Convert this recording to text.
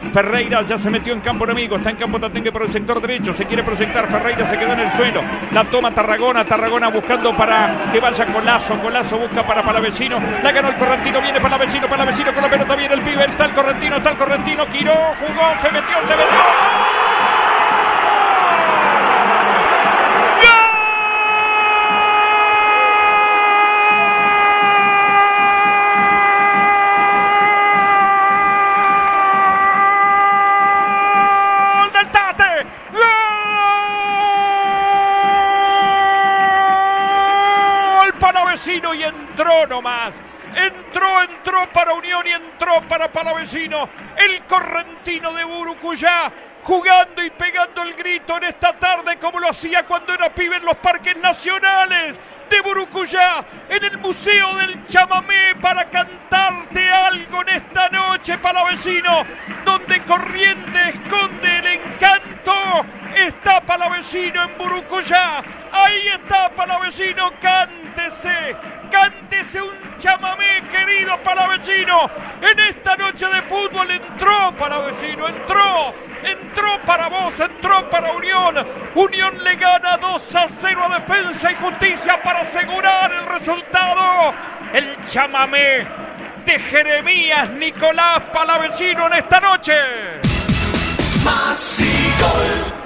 Ferreira ya se metió en campo enemigo, está en campo Tatengue por el sector derecho, se quiere proyectar, Ferreira se quedó en el suelo, la toma Tarragona buscando para que vaya Colazo busca para Palavecino, la ganó el Correntino, viene Palavecino con la pelota, viene el pibe, está el Correntino, Quiró, jugó, se metió. Y entró nomás, entró para Unión y entró para Palavecino, el correntino de Burucuyá, jugando y pegando el grito en esta tarde como lo hacía cuando era pibe en los parques nacionales de Burucuyá, en el Museo del Chamamé, para cantarte algo en esta noche, Palavecino, donde Corrientes esconde el encanto. Está Palavecino en Burucuyá, ahí está Palavecino, cántese un chamamé, querido Palavecino, en esta noche de fútbol. Entró Palavecino, entró para vos, entró para Unión le gana 2-0 a Defensa y Justicia para asegurar el resultado. El chamamé de Jeremías Nicolás Palavecino en esta noche. Más y gol.